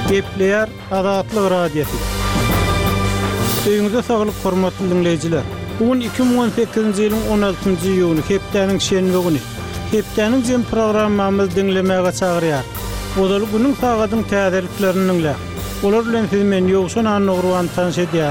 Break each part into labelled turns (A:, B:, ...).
A: Gepleyer Azatlyk Radiosu. Öňüňizde saglyk hormatly dinleýijiler. Bugün 2018-nji ýylyň 16-njy ýuny, hepdeniň şenbe güni. Hepdeniň jem programmamyzy dinlemäge çagyrýar. Bolary günüň sagatyň täzeliklerini dinle. Olar bilen siz men ýogşan anlagyrwan tanış edýär.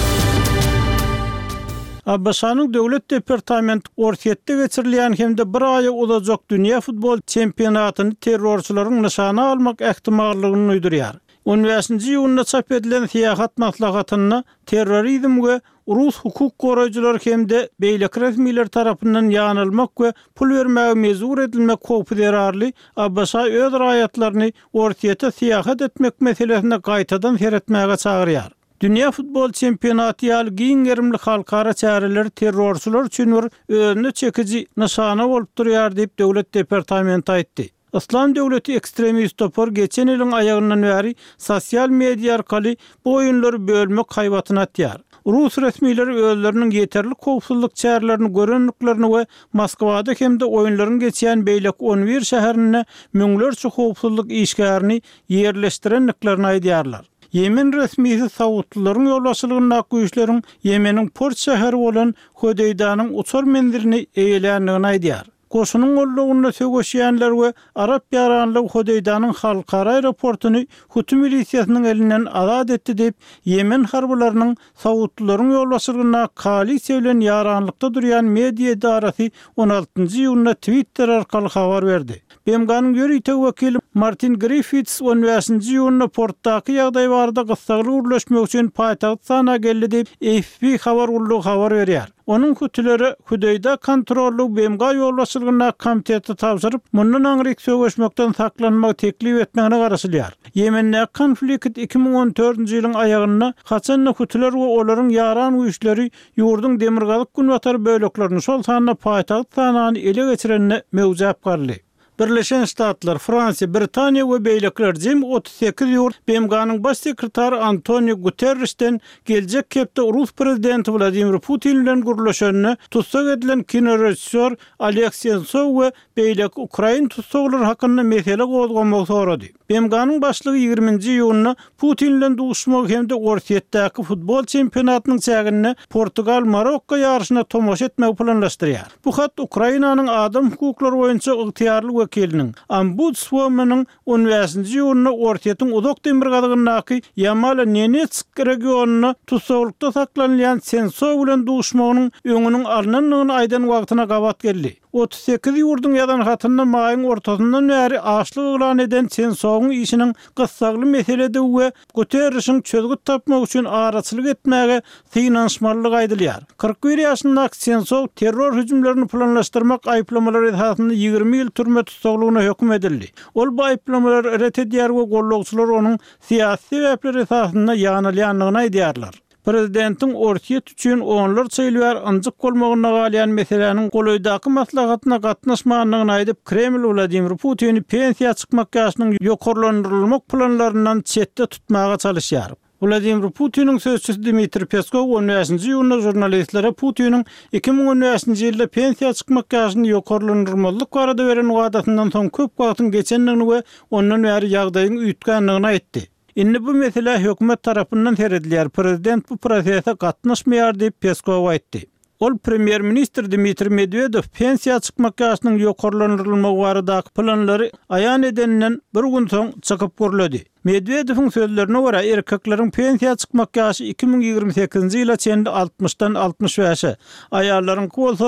A: Abbasanyň döwlet departamenti ortiýetde geçirilýän hemde bir aýa uzajak dünýä futbol çempionatyny terrorçylaryň nyşana almak ähtimallygyny uýdurýar. 15-nji ýylyna çap edilen siýasat maslahatyny terrorizm we Rus hukuk goraýjylary hemde beýlek resmiler tarapyndan ýanylmak we pul bermäge mezur edilmek howpy derarly Abbasa öz raýatlaryny ortiýete siýasat etmek meselesine gaýtadan seretmäge çagyrýar. Dünya futbol çempionaty ýaly giňerimli halkara çäreler terrorçylar üçin özüne çekiji nyşana bolup durýar diýip döwlet departamenti aýtdy. İslam döwleti ekstremist topar geçen ýylyň aýagyndan bäri sosial media arkaly bu oýunlary bölmek haýbatyna atýar. Rus resmileri özleriniň ýeterli howpsuzlyk çärelerini görenliklerini we Moskwada hemde oýunlaryň geçýän beýlek 11 şäherine müňlerçe howpsuzlyk işgärini ýerleşdirenliklerini aýdýarlar. Yemen resmisi Saudlaryň ýolbaşçylygyna güýçleriň Yemeniň port şäheri bolan Hodeydanyň uçar menzirini eýelänligini aýdýar. Goşunyň gollugyna sögeşýänler we Arap ýaranlyk Hodeydanyň halkara aeroportuny Huty milisiýasynyň elinden azat etdi diýip Yemen harbalarynyň Saudlaryň ýolbaşçylygyna koalisiýa bilen ýaranlykda durýan media idarasy 16-njy ýylyna Twitter arkaly habar berdi. BMG'nın ýöriýtek wekili Martin Griffiths 15-nji ýylyna portdaky ýagdaý barada gysgaly urlaşmak üçin paýtagat sana geldi diýip AFP habar ullugy habar berýär. Onun kütüleri Hudeyda kontrollu BMG ýolbaşçylygyna komiteti tapşyryp, mundan aňryk sögeşmekden saklanmak teklip etmäni garaşylýar. Yemende konflikt 2014-nji ýylyň aýagyna haçan kütüler we olaryň ýaran güýçleri ýurdun demirgalyk günwatar böleklerini şol sanyna paýtagat sanany ele geçirenine mewjap garly. Birleşen Ştatlar, Fransiýa, Britaniýa we beýlekler jem 38 ýurt BMG'nın baş sekretary Antonio Guterres'ten geljek hepde Rus prezidenti Vladimir Putin bilen gurulşanyny tutsak edilen kinorejissor Alexey Sentsov we beýlek Ukraina tutsaklary hakynda mesele gozgamak sorady. BMG'nın başlygy 20-nji ýylyna Putin bilen duşmak hemde ortiýetdäki futbol çempionatynyň çägine Portugal-Marokko ýarşyna tomoşa etmek planlaşdyrýar. Bu hat Ukrainanyň adam hukuklary boýunça ygtyýarly wekiliniň ombudsmanynyň 15-nji ýylyna ortiýetiň uzak demirgalygynaky Yamala Nenetsk regionuny tutsaklykda saklanýan Sentsov bilen duşmagynyň öňüniň alnanyny aýdan wagtyna gabat geldi. 38 ýurdun ýadan hatyny maýyň ortasyndan bäri açlyk elan eden Sentsowyň işiniň gyssagly meselede we Guterres'iň çözgüt tapmak üçin araçylyk etmäge synanşmalyk aýdylýar. 41 ýaşyndaky Sentsov terror hüjümlerini planlaşdyrmak aýplamalary esasynda 20 ýyl türme tutsaklygyna hökm edildi. Ol bu aýplamalary ret edýär we gollagçylar onuň siýasy sebäpleri esasynda ýanylýanlygyny aýdýarlar. Prezidentin ortiýet üçin onlar çeýilýär anjyk bolmagyna galýan meseleniň golaýdaky maslahatyna gatnaşmagyny aýdyp Kreml Vladimir Putin pensiýa çykmak ýaşynyň ýokarlandyrylmak planlaryndan çetde tutmaga çalışýar. Vladimir Putin'in sözçüsü Dmitri Peskov 15-nji ýylyna jurnalistlere Putin'in 2015-nji ýylda pensiýa çykmak ýaşyny ýokarlandyrmalyk barada beren wadatyndan soň köp wagtyň geçenligini we ondan bäri ýagdaýyň üýtgenligini aýtdy. Indi bu mesele hökümet tarapyndan seredilýär. Prezident bu prosese gatnaşmaýar diýip Peskov aýtdy. Ol Premier Minister Dmitri Medvedev pensiýa çykmak ýaşynyň ýokarlandyrylmagy baradaky planlary aýan edeninden bir gün soň çykyp görüldi. Medvedewiň sözlerine görä erkekleriň pensiýa çykmak ýaşy 2028-nji ýyla çenli 60-dan 65-e, aýallaryň bolsa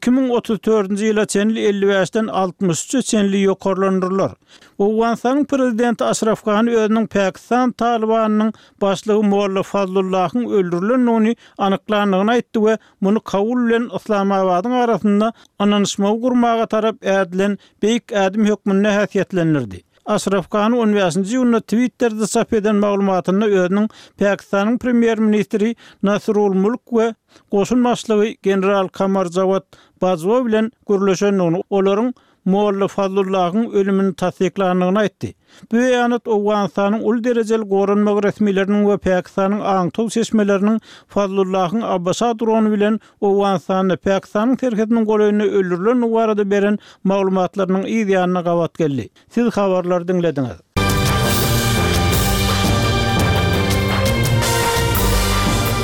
A: 2034-nji ýyla çenli 55-den 63-e çenli ýokarlandyrylýar. Awganistanyň prezidenti Ashraf Ghani özüniň Pakistan Talibanynyň başlygy Molla Fazlullahyň öldürilenligini anyklandygyny aýtdy we muny kabul bilen Islamabadyň arasynda ananyşma gurmaga tarap ädilen beýik ädim hökmüne häsiýetlendirdi. Ashraf Ghani 15-nji ýylyna Twitter'da çap eden maglumatyny özüniň Pakistanyň premier ministri Nasrul Mulk we goşun başlygy general Qamar Javad Bajwa bilen gurulşanyny olaryň Molla Fazlullahyň ölümini tasdiklandygyny aýtdy. Bu ýanat Awganistanyň ul derejeli goranmak resmileriniň we Pakistanyň aňtow seçmeleriniň Fazlullahyň Abbasa drony bilen Awganistanyň Pakistanyň terhetiniň golaýyny öldürilen barada beren maglumatlarynyň ýygyanyna gabat geldi. Siz habarlary dinlediňiz.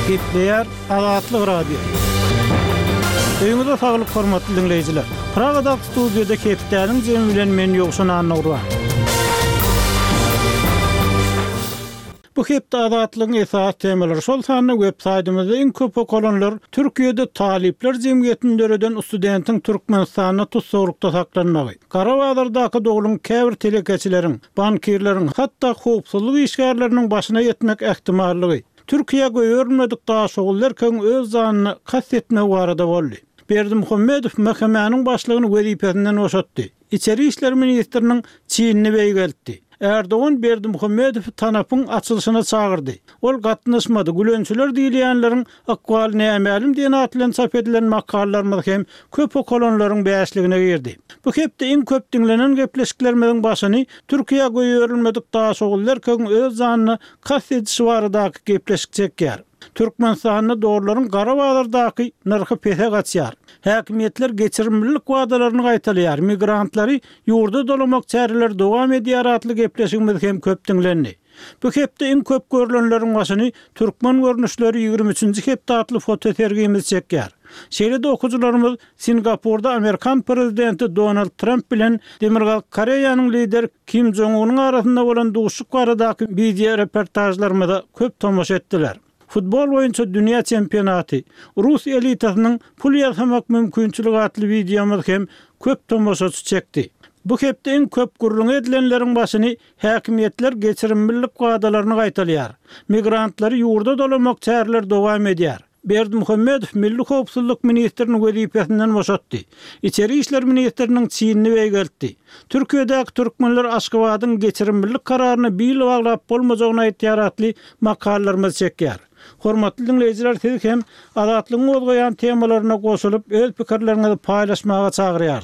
A: Gepleýär Azatlyk Radio. Öýüňizde saglyk hormatly dinleýijiler. Pragada studiýada Kepdäniň jemi bilen men ýokşan anawra. Bu hepde azatlygyň esas temalary şol sany websaýtymyzda iň köp okulanlar Türkiýede talipler jemgyýetininden studentin Türkmenistana tutsorukda saklanmagy. Garawazardaky dogulun käbir telekeçileriň, bankirleriň, hatda howpsuzlyk işgärleriniň başyna ýetmek ähtimallygy. Türkiýe göýürmedik daşagullar köň öz zanyny kassetme barada boldy. Berdimuhammedow mahkemanyň başlygyny wezipesinden boşatdy. İçeri işler ministriniň çiýnini beýgeldi. Erdoğan Berdimuhammedow tanapyň açylyşyna çağırdy. Ol gatnaşmady. Gülençiler diýilýänleriň akwalyny ämälim diýen atlan çap edilen makallalar hem köp okulanlaryň bäşligine girdi. Bu hepde iň köp dinlenen gepleşiklerimiň başyny Türkiýe goýurilmedik daşagullar köň öz zanyny kassetişi baradaky gepleşik çekýär. Türkmenistanyň dogruların Garawazardaky narxy pese gaçýar. Häkimetler geçirimlilik wadalaryny gaýtalýar. Migrantlary ýurda dolamak çäreler dowam edýär atly gepleşigimiz hem köp dinlendi. Bu hepde iň köp görülenleriň başyny türkmen görnüşleri 23-nji hepde atly foto sergimiz çekýär. Şeýle-de okujularymyz Singapurda Amerikan prezidenti Donald Trump bilen Demirgal Koreýanyň lideri Kim Jong-unyň arasynda bolan duşuk baradaky video reportajlarymyza köp tomoş etdiler. Futbol boýunça dünýä çempionaty, Rus elitasynyň pul ýasamak mümkinçiligi atly videomyz hem köp tomoşaçy çekdi. Bu hepde iň köp gurrun edilenleriň başyny häkimetler geçirimlilik wadalaryny gaýtalýar. Migrantlary ýurda dolamak çäreler dowam edýär. Berdimuhammedow Milli Howpsuzlyk ministriniň wezipesinden boşatdy. İçeri işler ministriniň çiýnini beýgeldi. Türkiýedäki türkmenler Aşgabatyň geçirimlilik kararyny bil baglap bolmajagyna aýtýar atly makallalarymyz çekýär. Hormatly dinleýijiler, siz hem azatlygyň ozgoýan temalaryna goşulyp öz pikirleriňizi paýlaşmaga çagyrýar.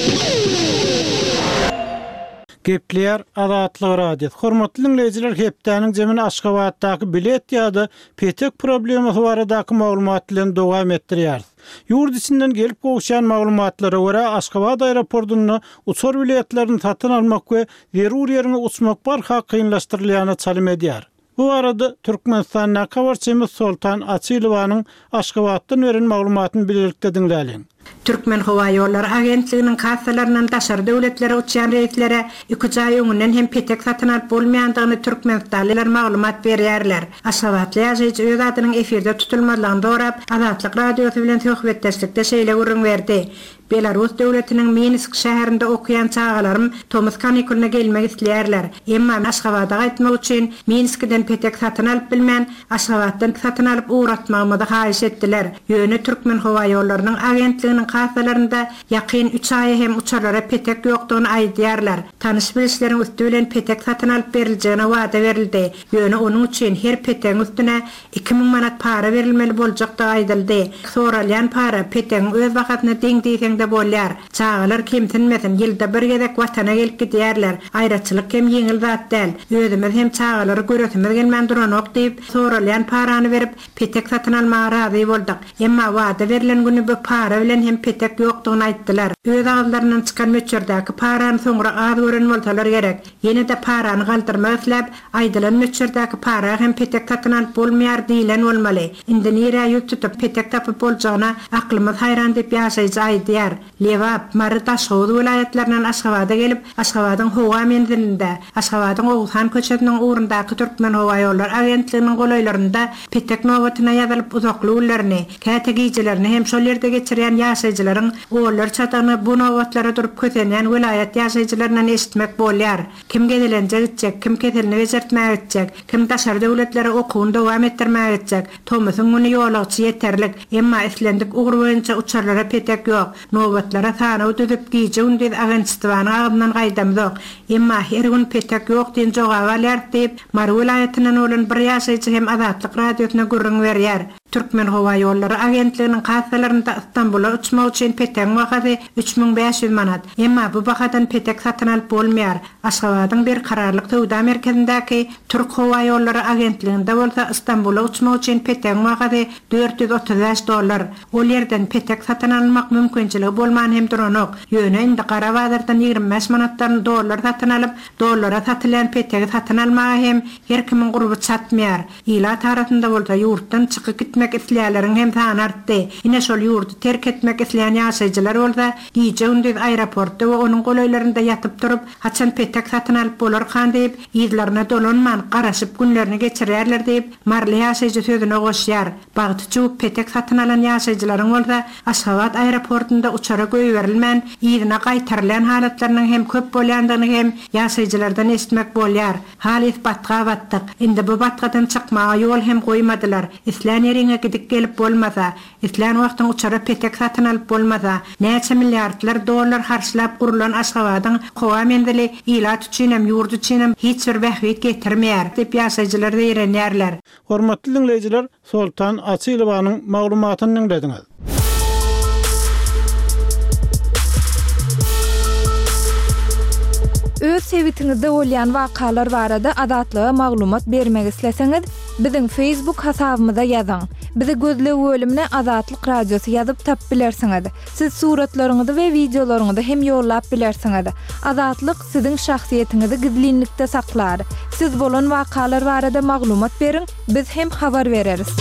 A: Gepleýär Azatlyk Radio. Hormatly dinleýijiler, hepdäniň jemini Aşgabatdaky bilet ýa-da petek problemasy baradaky maglumat bilen dowam etdirýär. Ýurt içinden gelip goşan maglumatlara görä Aşgabat aeroportundan uçar biletlerini satyn almak we zerur ýerine uçmak barha kynlaşdyrylýany çalym edýär. Bu arada Türkmenistan nakawarçymyz Sultan Açylowanyň Aşgabatdan beren maglumatyny bilelikde dinläliň.
B: Türkmen Hava Ýolları Agentliginiň kassalaryndan daşary döwletlere uçýan reýslere 2 ay öňünden hem petek satyn alyp bolmaýandygyny türkmenistanlylar maglumat berýärler. Aşgabatly ýaşaýjy öz adynyň efirde tutulmadygyny dorap, Azatlyk radiosy bilen söhbetdeşlikde şeýle gurrun berdi. Belarus döwletiniň Minsk şäherinde okuyan çağalarym Tomas kanikulyna gelmek isleýärler. Emma Aşgabata gaýtmak üçin Minskden petek satyn alyp bilmän, Aşgabatdan satyn alyp uğratmagymyzy haýyş etdiler. Ýöne Türkmen Hava Ýollarynın agentliginiň kassalarynda ýakyn 3 ay hem uçarlara petek ýokdugyny aýdýarlar. Tanış bilişleriň üstü bilen petek satyn alyp beriljegine wada berildi. Ýöne onuň üçin her petegiň üstüne 2000 manat para berilmeli boljakdy aýdyldy. Soralýan para petegiň öz wagtyna deň diýsem bolýar. Çağalar kimsinmesin, ýylda bir gezek watana gelip gidýärler. Aýratçylyk hem ýeňil zat däl. Özümiz hem çağalary göresimiz gelmän duranok diýip soralýan parany berip petek satyn almaga razy boldyk. Emma wada berilen güni bu para bilen hem petek ýokdugyny aýtdylar. Öz aglarynyň çykan möçerdaky parany soňra az gören bolsalar gerek. Ýene-de parany galdyrmak isläp, aýdylan möçerdaky para hem petek satyn alyp bolmaýar diýilen bolmaly. Indi nirä ýük tutup petek tapyp boljagyna aklymyz hayran diýip ýaşaýjy aýdýar. Lewap Marita Şowdu vilayatlarinden Aşgabat'a gelip Aşgabat'ın Howa menzilinde, Aşgabat'ın Oğuzhan köçetiniň uğrundaky Türkmen Hava Ýolları agentliginiň golaýlarynda petek nowatyna ýazylyp uzakly ullaryny, käte giýjilerini hem şol ýerde geçirýän ýaşaýjylaryň oğullar çatany bu nowatlara durup kösenýän vilayat ýaşaýjylarinyň eşitmek bolýar. Kim gedelenje gitjek, kim keselini bejertmäge gitjek, kim daşary döwletlere okuwuny dowam etdirmäge gitjek. Tomusyň güni ýolagçy ýeterlik, emma islendik ugur boýunça uçarlara petek ýok. Nowatlara sana ödüp giýje undyd agentstwanyň agyndan gaýdamdyk. Emma her gün petek ýok diýen jogap alýar diýip Mar vilayatynyň olan bir ýaşaýjy hem Azatlyk radiosyna gurrun berýär. Türkmen Hava Yolları Agentliginin kassalarında İstanbul'a uçmak için petek wagty 3500 manat. Emma bu bakadan petek satın alıp bolmaýar. Aşgabatdyň bir kararlyk töwda merkezindäki Türk Hava Yolları Agentliginde bolsa İstanbul'a uçmak için petek wagty $435. Ol yerden petek satın almak mümkinçiligi bolman hem duranok. Ýöne indi Garabazardan 25 manatdan dollar satın alıp dollara satylan petek satın almaga hem her kimin gurby satmaýar. Ila tarapynda bolsa ýurtdan çykyp gitmek isleýärleriň hem sany artdy. Ine şol ýurty terk etmek isleýän ýaşaýjylar bolsa giýje gündüz aeroportda we onuň goýlarynda ýatyp durup haçan petek satyn alyp bolar kan diýip ýyzlaryna dolanman garaşyp günlerini geçirýärler diýip marly ýaşaýjy sözüne goşýar. Bagty petek satyn alan ýaşaýjylaryň bolsa Aşgabat aeroportunda uçara göýberilmän ýyzyna gaýtarylan halatlarynyň hem köp bolýandygyny hem ýaşaýjylardan esitmek bolýar. Hal isbatga batdyk. Indi bu batgadan çykmaga ýol hem goýmadylar. İslan ýerine gidip gelip bolmasa, islan wagtyň uçara petek satyn alyp bolmasa, näçe milliardlar dollar harçlap gurulan Aşgabatyň kowa mendeli ilat üçin hem ýurt üçin hem hiç bir bähwit getirmeýär diýip ýaşaýjylar diýerler.
A: Hormatly dinleýijiler, Sultan Açylowanyň maglumatyny dinlediňiz.
C: Öz sevitiňizde bolýan wakalar barada adatlyga maglumat bermek isleseňiz, biziň Facebook hasabymyza ýazyň. Bizi gözle bölümine Azatlyk radiosu ýazyp tap bilersiňiz. Siz suratlaryňyzy we videolaryňyzy hem ýollap bilersiňiz. Azatlyk siziň şahsiýetiniňizi gizlinlikde saklar. Siz bolan wakalar barada maglumat beriň, biz hem habar bereriz.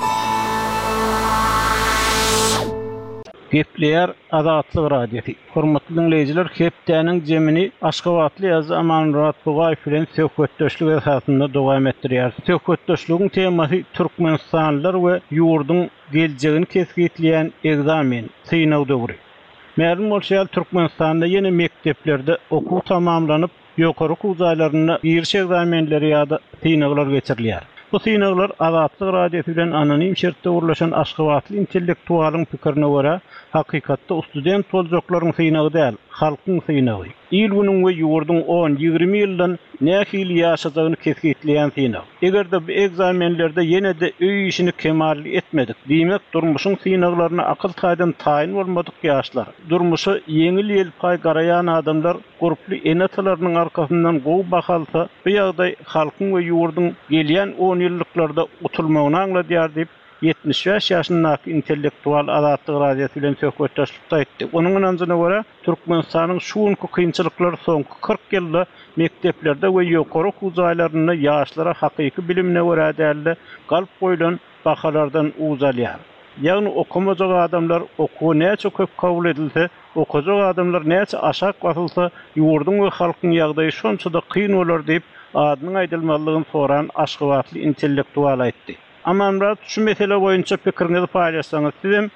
A: Gepleýär Azatlyk radiosu. Hormatly dinleýijiler, hepdeniň jemini Aşgabatly ýazy Amanmurat Bugaýew bilen söhbetdeşlik esasynda dowam etdirýär. Söhbetdeşligiň temasy Türkmenistanlylar we ýurdun geljegini kesgitleýän egzamen, synaw döwri. Märhum bolýar Türkmenistanda ýene mekdeplerde okuw tamamlanyp, ýokary okuw zaýlaryna giriş egzamenleri ýa-da synawlar geçirilýär. Bu synawlar Azatlyk radiosu bilen anonim şertde urlaşan Aşgabatly intellektualyň pikirine görä, hakykatda student boljaklaryň synawy däl, halkyň synawy. İl günüň we ýurdun 10-20 ýyldan nähili ýaşadygyny kesgitleýän synaw. Egerde bu egzamenlerde ýene de öý işini kemal etmedik. Diýmek, durmuşyň synawlaryna akıl taýdan taýin bolmadyk ýaşlar. Durmuşy ýeňil ýelpay garaýan adamlar guruply enatalarynyň arkasyndan gowy bakalsa, bu ýagdaý halkyň we ýurdun gelýän 10 ýyllyklarda utulmagyny angladýar diýip 75 ýaşyndaky intellektual Azatlyk radiosu bilen söhbetdeşlikde aýtdy. Onuň anazyna görä, Türkmenistanyň şuňky kynçylyklary soňky 40 ýylda mekdeplerde we ýokary okuw zaýlaryna ýaşlara hakyky bilimine görä däli galp goýulan bakalardan uzalýar. Ýagny okumajak adamlar okuw näçe köp kabul edilse, okujak adamlar näçe aşak basylsa, ýurdun we halkyň ýagdaýy şonçada kyn bolar diýip adynyň aýdylmalygyny soran Aşgabatly intellektual aýtdy. Amanmurat, şu mesele boýunça pikirinizi paýlaşsaňyz, sizem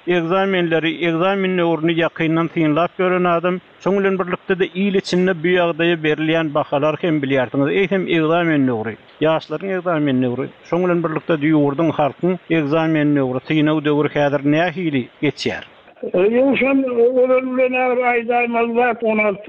A: egzamen nöwrüni ýakyndan synlap gören adam, şoň bilen birlikde de il içinde bu ýagdaýa berilýän bakalar hem bilýärsiňiz. Eýsem egzamen nöwri, ýaşlaryň egzamen nöwri, şoň bilen birlikde ýurdun halkyň egzamen nöwri, synaw döwri häzir nähili geçýär?
D: Yoksa olanlar aydaymallar 16.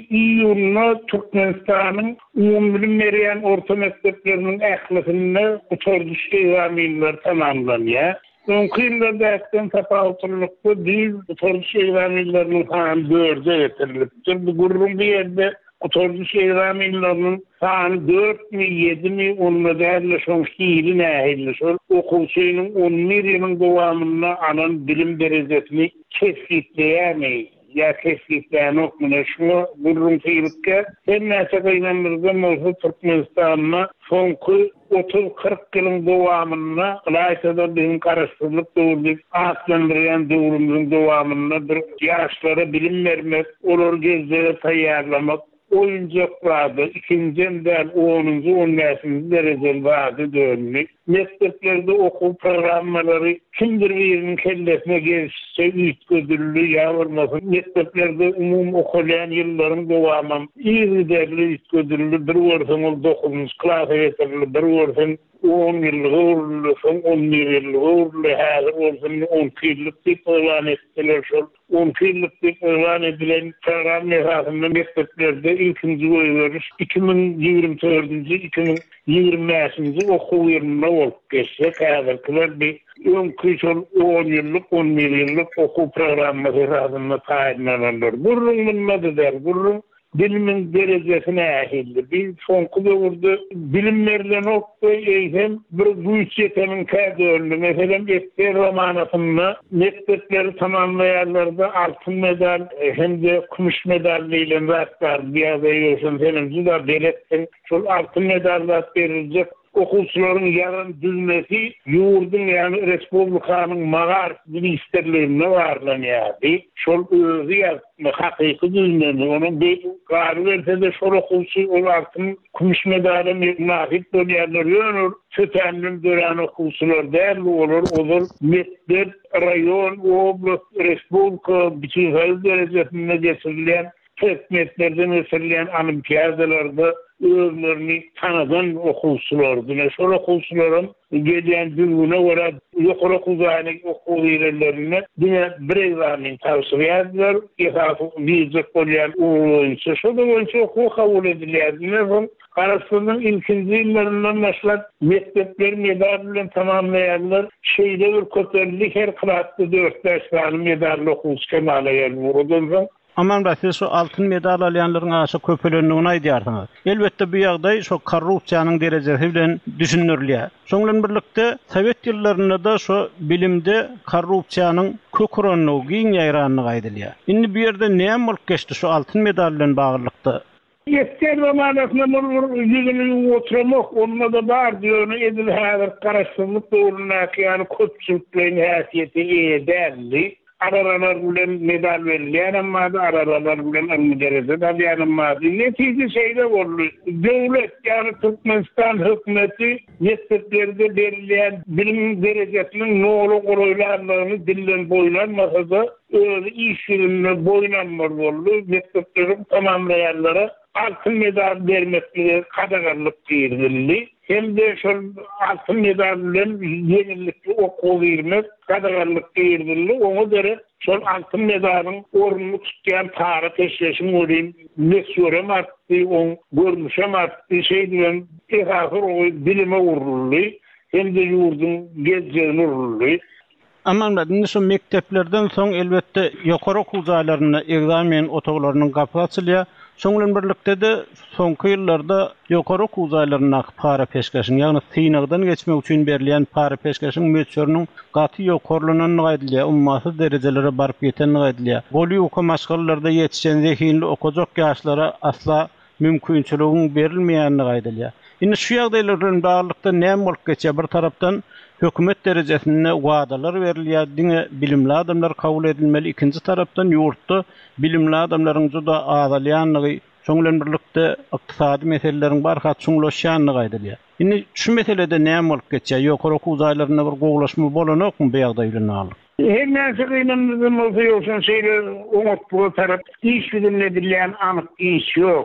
D: iyulda Türkmenistan'ın umum verilen orta mekteplerinin ählisini uçurduş egzaminler tamamlanýar. Öňküňde däkden tapawutlyk dil uçurduş egzaminleriniň sany 4'e getirilipdir. Bu gurrun bir ýerde uçurduş egzaminleriniň sany 4 mi 7 mi onunla däherleşmiş ýyly nähili şol okuwçynyň 11 ýylyň dowamyna anan bilim derejesini kesgitleýärmi? Ya kesgitleýän okmuna şunu gurrun tyrykka hem näçe gaýnanlardan bolsa Türkmenistan'a soňky 30-40 ýylyň dowamyna Galaýsada bilim garaşdyrlyp döwürlik aslandyran döwrümüň dowamyna bir ýaşlara bilim bermek, olar gezlere taýýarlamak, oyuncaklarda ikinciden 10-njy 15-nji derejeli wady dönmek. Mekteplerde okuw programmaları kimdir birinin kellesine geçse üýtgözülýär ýa-da mekteplerde umum okulyan ýyllaryň dowamam ýygy derli üýtgözülýär. Bir görseň ol 9-njy klasa ýetirli, bir görseň 10 ýyllyk öwrülüşüň 11 ýyllyk öwrülü häzir bolsun 10 ýyllyk diýip elan etdiler şol. 10 ýyllyk diýip elan edilen program esasında mekteplerde ilkinji goýuş 2024-nji 2025-nji okuw ýylynda olup geçse kadar bir önküçol 10 yıllık 11 yıllık okul programı hesabında tayinlenenler. Gurrun der. Gurrun bilimin derecesine ahildi. Bir sonku doğurdu. Bilimlerden oktu. Eğitim bir güç yetenin kadörlü. Mesela Ekber romanasında mektepleri tamamlayanlarda altın medal hem de kumuş medalliyle rastlar. Bir adayıyorsun senin da belirttin. Şol altın medallar verilecek. Okulçuların yarın düzmesi yurdun yani Respublikanın mağar ministerliğine varlanıyordu. Şol özü yazma hakiki düzmesi. Onun bir karı verse de şol okulçu o altın kumuş medalı nakit dönüyorlar. Sütenli dönen okulçular değerli olur. Mektep, rayon, oblast, Respublika bütün sayı derecesinde geçirilen hükümetlerden öserilen olimpiyadalarda özlerini tanıdan okulçulardı. Şol okulçuların gelen düğüne göre yukarı okuzaylık okul ilerlerine yine bir egzamin tavsiye ediler. Esası vizit olayan oyuncu. Şurada oyuncu okul kabul edildi. Karasının ilkinci yıllarından başlayıp mektepler medallerini tamamlayanlar şeyde bir kötülük her klasda 4 derslerini medalli okulçu kemalayan vurudundan.
A: Aman da siz şu altın medal alayanların aşağı köpülönlüğüne aydiyarsınız. Elbette bu ýagdaý şu korrupsiýanyň derejesi bilen düşünülýär. Şoňlan birlikde Sovet ýyllarynda da şu bilimde korrupsiýanyň kökürenligi giň ýaýranlygy aýdylýar. Indi bu ýerde näme bolup geçdi şu altın medal bilen baglanykda?
D: Esker zamanasında yüzünü oturmak, onunla da bar diyor, edil hazır karıştırılıp doğrulanak, yani köpçülüklerin hasiyeti ederli. Araralar bilen medal verilýän amma da araralar bilen almyderede da ýanymady. Netije şeyde boldy. Döwlet ýani Türkmenistan hökümeti mekteplerinde berilýän bilim derejesiniň nolu goroýlanmagyny dillen boýlanmasa da öz iş ýerine boýlanmar boldy. Mekteplerin tamamlayanlara altın medal vermekle kadagarlyk girildi. Hem de şu altın medal bilen yenilikli okul vermek kadagarlyk girildi. Onu göre şu altın medalın ornunu tutýan tarih teşeşim bolýan mesure artdy, on görmüşem artdy şey diýen ehahır o bilime uruldy. Hem de yurdun gezjeğine uruldy.
A: Aman da şu mekteplerden soň elbette ýokary okul zaýlaryna egzamin otoglarynyň gapy açylýar. Şoňlan birlikde de soňky ýyllarda ýokary okul zaýlaryna para peşkeşiň, ýagny synagdan geçmek üçin berilýän para peşkeşiň möçüriniň gaty ýokarlygyny aýdylýar, ummaty derejelere baryp ýetenini aýdylýar. Bolu ýokary maşgallarda ýetişen zehinli okujak ýaşlara asla mümkinçiligiň berilmeýänini aýdylýar. Indi şu ýagdaýlardan barlykda näme bolup geçýär? Bir tarapdan hökümet derejesinde wadalar berilýär, diňe bilimli adamlar kabul edilmeli. Ikinji tarapdan ýurtda bilimli adamlaryň juda azalýanlygy, şoňlan birlikde ykdysady meseleleriň barha çuňlaşýanlygy aýdylýar. Indi şu meselede näme bolup geçýär? Ýokary okul zaýlaryna bir gowlaşma bolanokmy bu ýagdaý bilen alyp?
D: Her näse gynanmyzym bolsa ýoksa şeýle umutly tarap iş bilinmedilýän anyk iş ýok.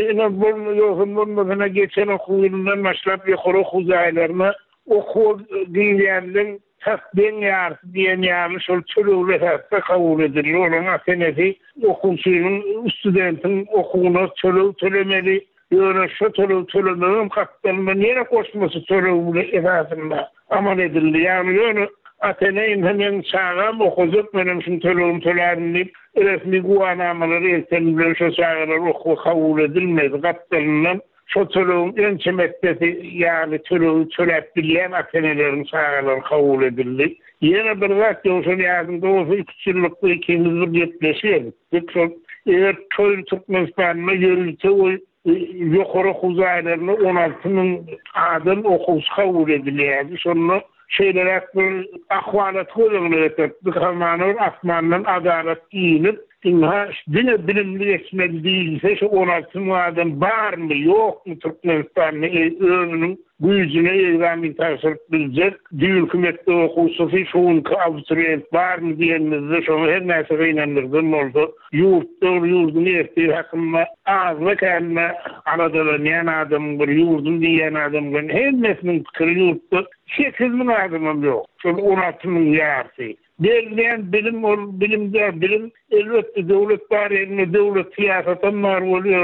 D: Bundan geçen okul yılından başlayıp yukarı okul zayilerine okul dinleyenlerin tasdin yarısı diyen yarısı şol çölüğü esasda kabul edilir. Onun asenesi okulçunun, studentin okuluna çölüğü tölemeli. Yani şu çölüğü tölemenin katlarında nere koşması çölüğü esasında aman edildi. Yani Atene'nin hemen çağım okuzuk benim şimdi tölüğüm tölerini resmi guanamaları eltenimden şu çağılar oku kabul edilmedi. Katlarından şu tölüğün en çemektesi yani tölüğü tölebilyen Atene'lerin çağılar kabul edildi. Yine bir vakti olsun yazında olsa 2 yıllıkta ikimiz bir yetleşiyoruz. Eğer köylü Türkmenistan'la yürüyse o yukarı kuzaylarını 16'nın adın okulsu kabul ediliydi. Sonra şeyler hakkında ahvalat koyuyorlar. Dıkamanır asmandan adalet giyinip dine bilimli geçmedi değilse şu 16'nın adın var mı yok mu Türkmenistan'la önünün gücüne egzamin tasarruf bilecek. Hükümette okusu şunka abituriyent var mı diyenizde şunu her neyse inanırdım oldu. Yurdun ettiği hakkında ağzına kendine aradalayan adam bir yurdun diyen adam var. Her nesinin fikri yurtta 8'in adamım yok. Şunu 16'nın yarısı. Belirleyen bilim elbette devlet var eline devlet siyaseten var oluyor.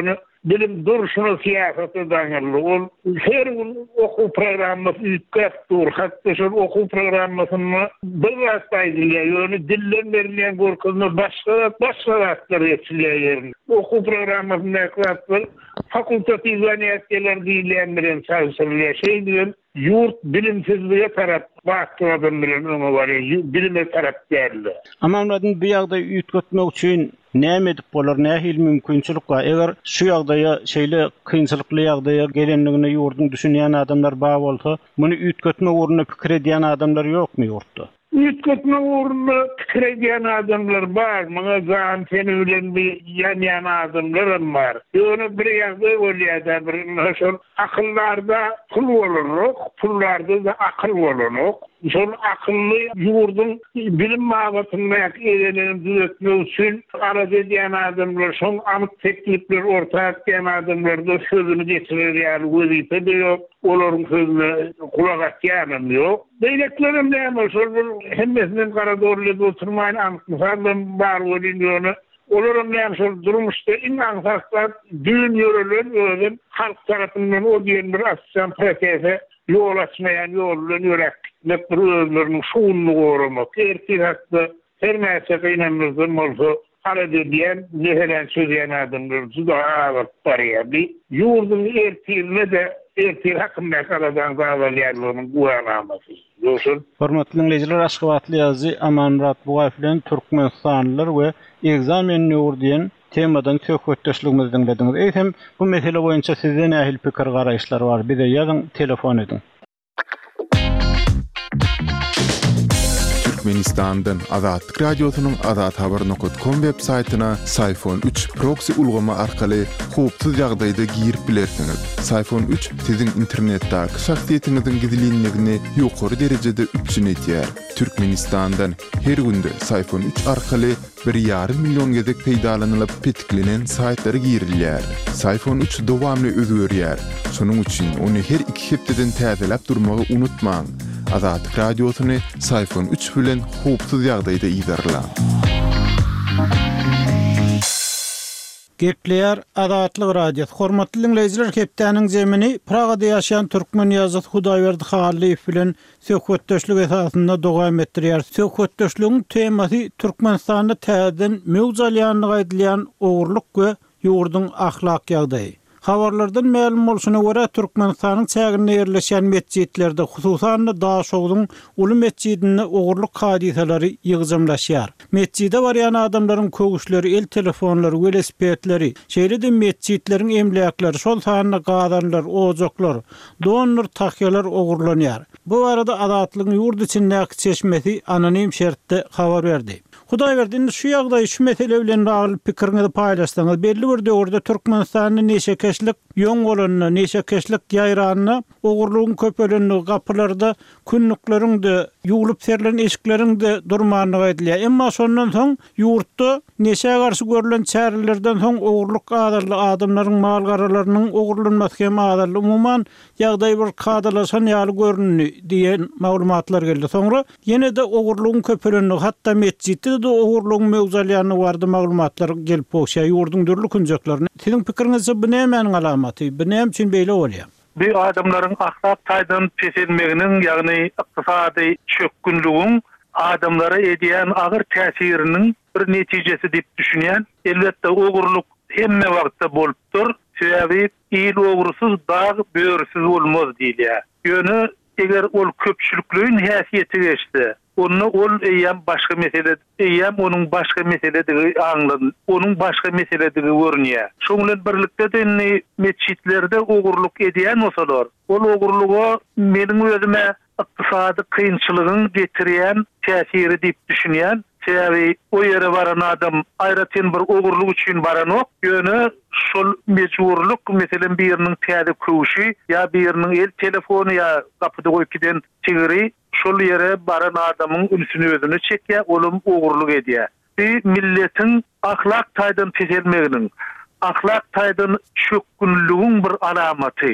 D: bilim duruşunu siyasatı dayanırlı. Ol her gün oku programması ütkattur. Hatta şu oku programmasını bir rastaydılar. Yani dillen verilen korkunu başka rastlar ettiler. Oku programmasını eklatlar. Fakultatif zaniyetçiler değillendiren çalışırlar. Şey diyorum, yurt bilimsizliğe taraf baktığından bilen onu var. Bilime taraf geldi.
A: Ama onların bu ýagdaý üýtgetmek üçin näme edip bolar, nähil mümkinçilik var? Eger şu ýagdaýa şeýle kynçylykly ýagdaýa gelenligine ýurdun düşünýän adamlar bar bolsa, muny üýtgetmek uğruna pikir edýän adamlar ýokmy ýurtda?
D: Ütketme uğruna fikir eden adamlar var. Bana zan seni bilen bir yan adamlar var. Onu bir yazda öyleydi. Bir akıllarda pul olunuk, pullarda da akıl olunuk. Son akıllı yurdun bilim mağabatında edenin düzeltmek için arz eden adamlar, son amıt teklifler ortaya eden adamlar da sözünü getirir yani vazife de yok. Onların sözüne kulak atyanım yok. Beyleklerim ne ama sorun hemmesinin karadorlu'da oturmayın anıtmışlardan var onu. Onların ne ama durmuşta inansaklar düğün yörülün halk tarafından o diyen bir asistan prekefe yol açmayan yolun yörek. Özlerinin şuunluğu uğramak. Erkek hakkı her mesele inanırdım olsa arada diyen nehelen söyleyen adamlar da ağır paraya bir yurdun erkeğine de erkeği hakkında kaladan dağlayanların bu alaması. Yoksun.
A: Hormatly dinleyijiler, Aşgabatly ýazy Amanrat Bugaýew bilen Türkmenistanlylar we egzamen nur diýen temadan söhbetdeşligimizi dinlediňiz. Eýsem bu mesele boýunça sizden nähil pikir garaýşlar bar? Bize ýazyň, telefon edin.
E: Türkmenistan'dan Azatlyk Radiosynyň azathabar.com web saytyna Sayfon 3 proxy ulgama arkaly howpsuz ýagdaýda girip bilersiňiz. Sayfon 3 siziň internetdäki şahsiýetiňiziň gizlinligini ýokary derejede üçin etýär. Türkmenistan'dan her günde Sayfon 3 arkaly 1,5 milyon gezek peýdalanylyp petiklenen saytlary girilýär. Sayfon 3 dowamly özgörýär. Şonuň üçin ony her 2 hepdeden täzelep durmagy unutmaň. Azatlyk Radiosyny Sayfon 3 bilen howpsuz ýagdaýda iýdirler.
A: Gepleýär Azatlyk Radiosu. Hormatly dinleyijiler, hepdeniň zemini Pragada ýaşaýan türkmen ýazyjy Hudaýberdi Halyýew bilen söhbetdeşlik esasynda dowam etdirýär. Söhbetdeşligiň temasy Türkmenistanda täzeden mewzalyanlygy aýdylýan ogurluk we ýurdun ahlak ýagdaýy. Habarlardan ma'lum bolşuna görä Türkmenistanyň çäginde ýerleşen mescitlerde, hususan Daşowdyň uly mescidinde ogurluk hadiseleri ýygyjamlaşýar. Mescide barýan adamlaryň kögüşleri, el telefonlary, velosipedleri, şeýle-de mescitleriň emlakları, şol sanyna gadanlar, ojoklar, donlar, takyalar ogurlanýar. Bu arada Azatlygyň ýurt içindäki çeşmesi anonim şertde habar berdi. Hudaýberdi şu ýagdaý şu mesele bilen bagly pikiriňizi paýlaşsaňyz, belli bir döwürde Türkmenistanyň neşekeşlik ýoň bolanyny, neşekeşlik ýaýranyny, ogurlugyň köpelenini, gapylarda künnükleriň de, ýuwulyp serilen eşikleriň de durmanlygy aýdylýar. Emma şondan soň ýurtda neşe garşy görülen çärelerden soň ogurluk adarly adamlaryň mal garalarynyň ogurlanmasy hem adarly umumyň ýagdaý bir kadalaşan ýaly görünýär diýen maglumatlar geldi. Soňra ýene de ogurlugyň köpelenini, hatda mescitde de ogurlugyň mewzalýany bardy maglumatlar gelip bolşa ýurdun dürli künjeklaryny. Siziň pikiriňizde bu nämeň alamaty? Bu näme üçin beýle bolýar?
F: Bir adamların ahlak taýdan peşelmeginin, ýagny ykdysady çökkünlügiň adamlara edýän agyr täsiriniň bir netijesi diýip düşünýän. Elbetde ogurluk hemme wagtda bolupdyr. Sebäbi il ogursuz dag böwürsüz bolmaz diýilýär. Ýöne eger ol köpçüliklüğün häsiýeti geçdi. Onu ol eýem başga mesele, eýem onuň başga meseledigi aňlady. Onuň başga meseledigi görünýär. Şoň bilen birlikde de mescitlerde ogurluk edýän bolsalar, ol ogurluga meniň özüme ykdysady kynçylygyň getirýän täsiri diýip düşünýän. Sebäbi o ýere baran adam aýratyn bir ogurluk üçin baranok, ýöne şol mecburluk meselen biriniň täze köwüşi ýa biriniň el telefonu ýa gapyda goýup giden çigiri şol ýere baran adamyň ünsüni özüne çekýär, olum ogurluk edýär. Bir milletiň ahlak taýdan peşelmeginiň, ahlak taýdan çökkünlügiň bir alamaty.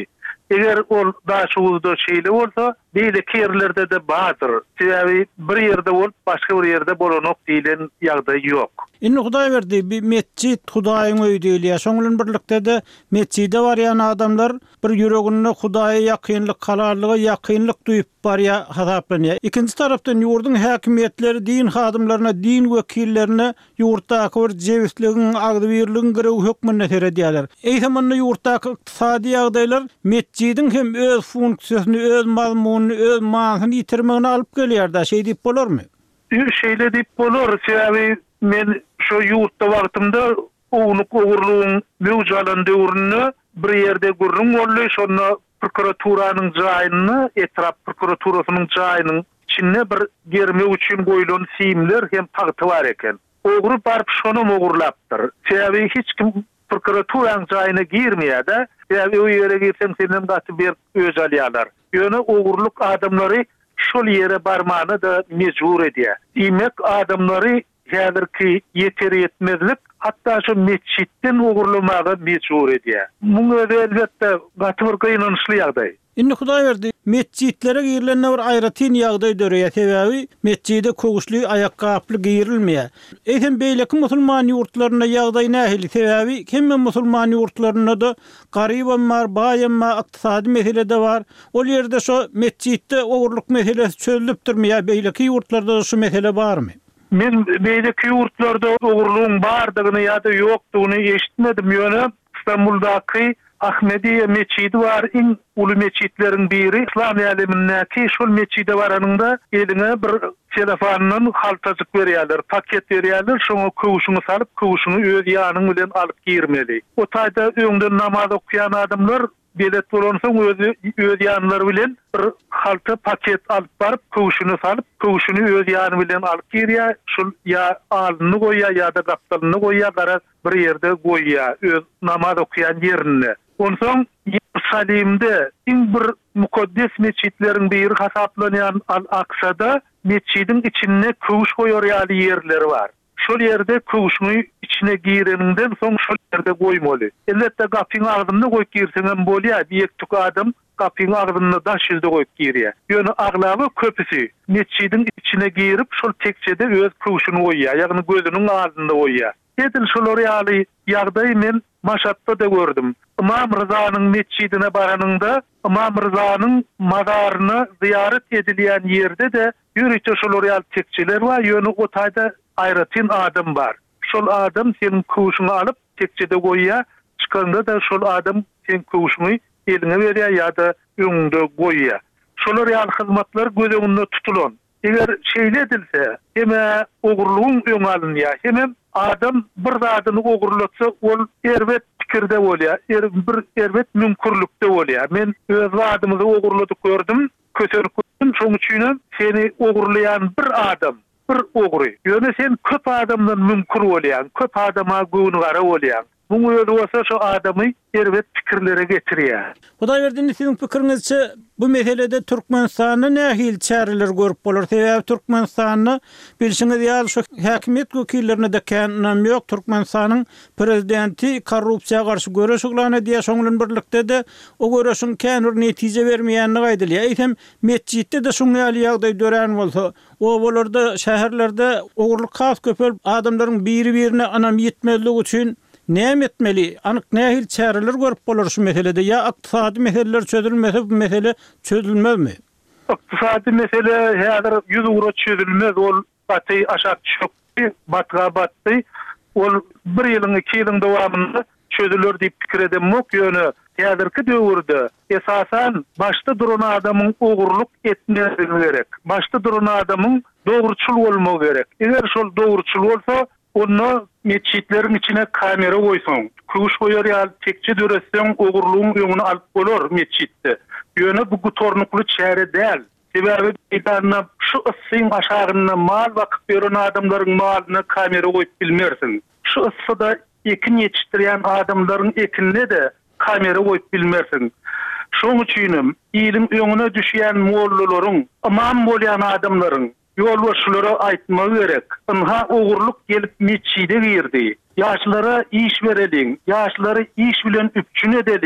F: Eger ol daşygyzda şeýle bolsa, beýle kerlerde de badyr. Sebäbi bir ýerde bolup başga bir ýerde bolanok diýilen ýagdaý ýok.
A: Inni Hudaý berdi, bir mescid Hudaýyň öýü diýilýär. Şoňlan birlikde de mescide barýan adamlar bir ýüreginde Hudaýa ýakynlyk, halallyga ýakynlyk duýup barýar hasaplanýar. Ikinji tarapdan ýurdun häkimetleri din hadymlaryna, din wekillerine ýurtdaky bir jewitligiň, agdybirligiň girew hökmüne teredýärler. Eýseminde ýurtdaky ykdysady ýagdaýlar mescidin hem öz funksiýasyny, öz mazmunyny, öz manyny ýitirmegine alyp gelýär da, şeý diýip bolarmy?
F: Şeýle diýip bolar. Sebäbi men şu ýurtda wagtymda ownuk ogurlugyň mewjalan döwründe bir ýerde görüň boldy, şonu prokuraturanyň jaýyny, etrap prokuraturasynyň jaýynyň içinde bir germe üçin goýulan siýimler hem tagty bar eken. Ogrup baryp şonu ogurlapdyr. Sebäbi hiç kim prokuraturaň jaýyna girmeýär-de, sebäbi o ýere girsem senden gaty bir öz alýarlar. Ýöne ogurluk adamlary şol ýere barmany da mejbur edýär. Demek adamlary häzirki ýeter ýetmezlik hatda şu mescitten ogurlamaga mejbur edýär. Muňa elbetde gaty bir gynançly ýagdaý.
A: Inni Hudaý berdi, mescidlere girilende bir aýratyn ýagdaý döreýär. Sebäbi mescide koguşly ayakkably girilmeýär. Eýsem beýleki musulman ýurtlaryna ýagdaý nähili? Sebäbi hemme musulman ýurtlaryna da garyban bar, baýan bar, ykdysady mesele de bar. Ol ýerde şu mescidde ogurluk meselesi çözülüp durmaýar. Beýleki ýurtlarda şu mesele barmy?
F: Men beýleki ýurtlarda ogurlugyň bardygyny ýa-da ýokdugyny eşitmedim. Ýöne İstanbuldaky Ahmediye meçidi var. En ulu meçitleriň biri İslam ýalemindäki şol meçide baranyňda eline bir telefonyň haltasyk berýärler, paket berýärler, şoňa kowuşuny salyp, kowuşuny öz ýanyň bilen alyp girmeli. O taýda öňde namaz okuyan adamlar bilet bolansa öz ýanlary bilen bir halta paket alyp baryp, kowuşuny salyp, kowuşuny öz ýany bilen alyp girýär. Şol ýa alny goýýar ýa-da gapdalyny goýýar, gara bir ýerde goýýar öz namaz okuyan ýerine. Onsoň Ýerusalimde iň bir mukaddes meçitleriň biri hasaplanýan Al-Aksa'da meçidin içine kowuş goýar ýaly ýerleri bar. Şol ýerde kowuşmy içine gireninden soň şol ýerde goýmaly. Elbetde gapyň agdyny goýup girseňem bolýar, ýektuk adam gapyň agdyny daş ýüzde goýup girýär. Ýöne aglaby köpüsi meçidin içine girip şol tekçede öz kowuşuny goýýar, ýagny gözüniň agdynda goýýar. Edil şolar ýaly ýagdaý men Maşatda da gördüm. İmam Rıza'nın mescidine baranında İmam Rıza'nın mazarını ziyaret edilýän ýerde de ýürüçe şolar ýaly tekçeler bar. Ýöne o taýda aýratyn adam bar. Şol adam senin kowuşuny alyp tekçede goýýar. Çykanda da şol adam sen kowuşuny eline berýär ýa-da öňünde goýýar. Şolar ýaly hyzmatlar göz öňünde tutulan. Eger şeýle edilse, heme ogurlugyň öňe alynýar, heme adam bir zadyny ogurlatsa, ol erbet pikirde bolýar, bir erbet mümkürlükde bolýar. Men öz zadymyzy ogurladyk gördüm, köterip gördüm, şoň üçin seni ogurlayan bir adam, bir ogry. Ýöne sen köp adamdan mümkür bolýan, köp adama göwnügara bolýan. Bu öyle olsa şu adamı erbet pikirlere getirýär.
A: Hudaý berdi, siziň pikiriňizçe bu meselede Türkmenistanyny nähil çäreler görüp bolar? Sebäbi Türkmenistanyny bilşiňiz ýaly şu häkimet wekillerine de kännem ýok. Türkmenistanyň prezidenti korrupsiýaga garşy göreşigläne diýe şoňlan birlikde de o göreşiň känür netije bermeýänligi aýdylýar. Eýsem mescidde de şoň ýaly ýagdaý dören bolsa, o bolarda şäherlerde ogurluk has köpel adamlaryň biri-birine anam ýetmezligi üçin näme etmeli? Anyk nähil çäreler görüp bolar şu meselede? Ya ykdysady meseleler çözülmese bu mesele çözülmezmi?
F: Ykdysady mesele häzir 100 euro çözülmez. Ol baty aşak çökdi, batga batdy. Ol 1 ýylyň 2 ýylyň dowamında çözülür diýip pikir edemok. Ýöne häzirki döwürde esasan başda duran adamyň ogurluk etmegi gerek. Başda duran adamyň dogruçul bolmagy gerek. Eger şol dogruçul bolsa, onu meçitleriň içine kamera goýsaň, kowuş goýar ýaly tekçe döreseň ogurlugyň öňüne alyp bolar meçitde. Ýöne bu gutornukly çäre däl. Sebäbi ýa-da şu yssyň aşagyna mal wakyt beren adamlaryň malyna kamera goýup bilmersiň. Şu yssyda ekin ýetişdirýän adamlaryň ekinine de kamera goýup bilmersiň. Şoň üçin ýylyň öňüne düşýän mollalaryň, imam bolýan adamlaryň ýolbaşçylara aýtmagy gerek. Inha ogurluk gelip meçide girdi. Ýaşlara iş bereliň, ýaşlary iş bilen üpçün edeliň.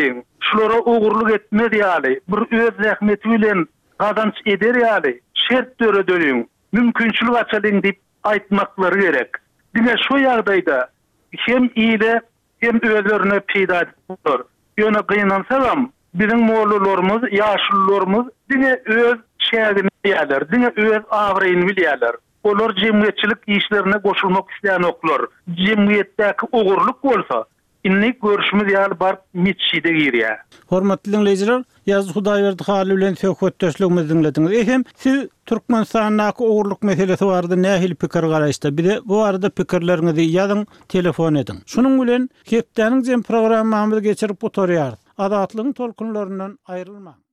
F: şulara ogurluk etme diýäli, bir öz zähmeti bilen gazanç eder ýaly, şert döredöliň, mümkinçilik açalyň diýip aýtmaklary gerek. Diňe şu ýagdaýda hem iyile hem özlerine peýda bolur. Ýöne gynansalam, bizim mollalarymız, ýaşullarymız diňe öz şägini bilýärler, diňe öz agryny bilýärler. Olar jemgyýetçilik işlerine goşulmak isleýän oklar. Jemgyýetdäki ogurluk bolsa, inni görüşmüz ýaly bar mitçide girýär.
A: Hormatly dinleyijiler, ýazy Hudaýberdi haly bilen söhbetdeşligimizi dinlediňiz. Hem siz Türkmenistanyň ogurluk meselesi barada nähili pikir garaýşda? Bir de bu arada pikirleriňizi ýazyň, telefon edin. Şunuň bilen hepdeniň jem programmamyzy geçirip oturýar. Adatlygyň tolkunlaryndan aýrylma.